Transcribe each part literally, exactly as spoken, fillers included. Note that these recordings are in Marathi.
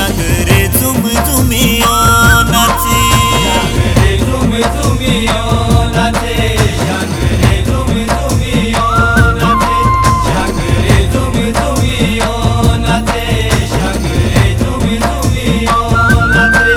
शांगरे झुम झुमियो नाचे शांगरे झुम झुमियो नाचे शांगरे झुम झुमियो नाचे शांगरे झुम झुमियो नाचे शांगरे झुम झुमियो नाचे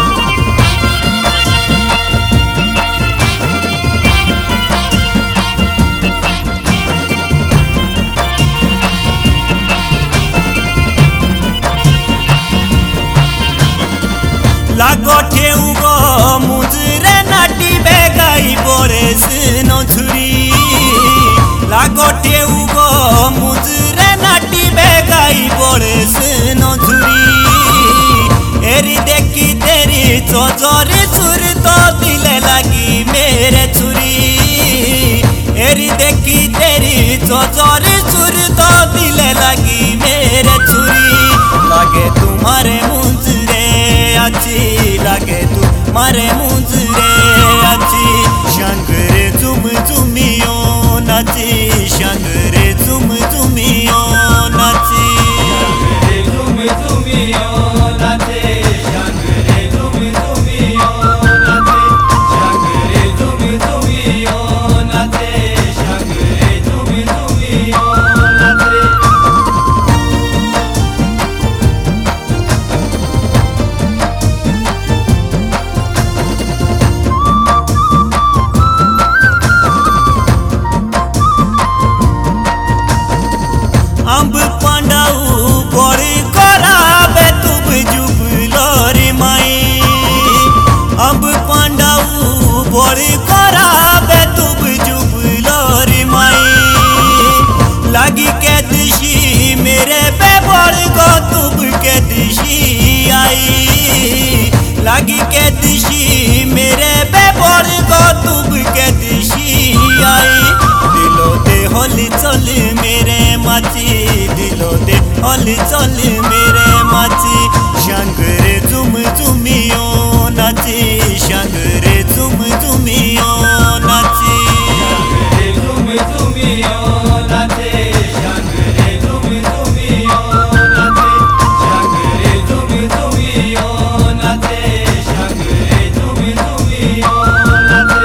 लागो ठेऊ गो मुजरे नाटी बेगाई बोरेस नो छुरी लागो ठेऊ गो मुजरे नाटी बेगाई बोरेस नो छुरी एरी देखी तेरी चोचोरी छुर तो दिले लगी मेरे छुरी एरी देखी तेरी चोचोरी छुर तो दिले लगी मेरे छुरी लागे तुम्हारे मुजरे अच्छी लागे तू मारे मुजरे अच्छी शांगरे झुम झुमियो नाची शांगरे झुम झुमियो नाची शांगरे झुम झुमियो नाचे शांगरे झुम झुमियो नाचे शांगरे झुम झुमियो नाचे शांगरे झुम झुमियो नाचे अंब पांडाऊ बड़ी कराबे तुब जुब लोरी माई अंब पांडाऊ बड़ी कराबे तुब जुब लोरी माई लगी के दिशी मेरे पे बड़ गो तुब के दिशी आई लगी के दिशी मेरे पे बड़ गो तुब के दिशी आई दिलो दे होली चल मेरे माची दिलो दे होली चल मेरे माची शांगरे झुम झुमियो नाची शांगरे झुम झुमियो नाची शांगरे झुम झुमियो नाचे शांगरे झुम झुमियो नाचे शांगरे झुम झुमियो नाचे शांगरे झुम झुमियो नाचे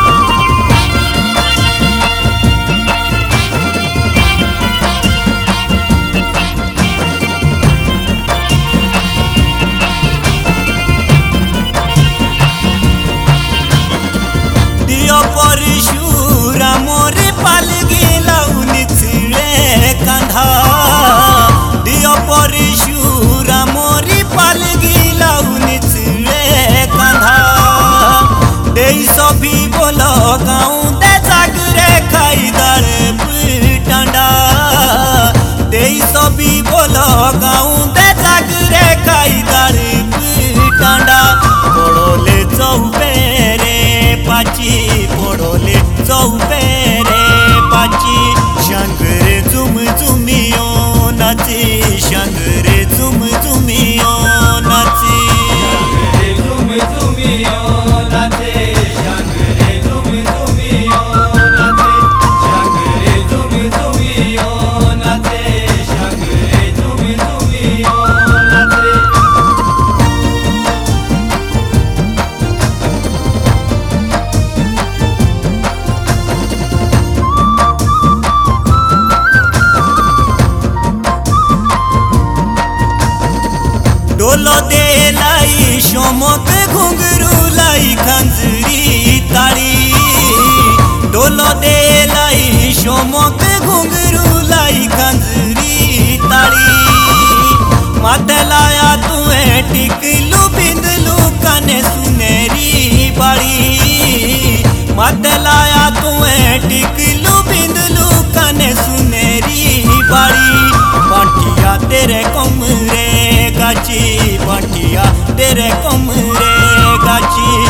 दियो परशुरा मोरी पालगी लावून चिळे कांधा दियो परशुरा मोरी पालगी लावून चिळे कांधा देई सभी बोलो गाँव दे जागरे खाई दाळ पिटांडा देई सभी बोलो गाँव दे जागरे खाई दाळ पिटांडा पडोले चौबेरे पाची पडोले चौबेरे पाची शांगरे झुम झुमियो नाची शांगरे झुम झुमियो नाची शांगरे झुम झुमियो नाचे शांगरे झुम झुमियो नाचे शांगरे झुम झुमियो नाचे शांगरे झुम झुमियो नाचे डोलो दे लाई शोमक घुंगरू लाई खंजरी ताड़ी डोलो दे लाई शोमक घुंगरू लाई खंजरी ताड़ी माथे लाया तुए टिकलू बिंदलू कने सुनेरी बाड़ी माथे लाया तुए टिकलू बिंदलू कने सुनेरी बाड़ी बाटिया तेरे कमरे गाची बाटिया तेरे कमरे गाची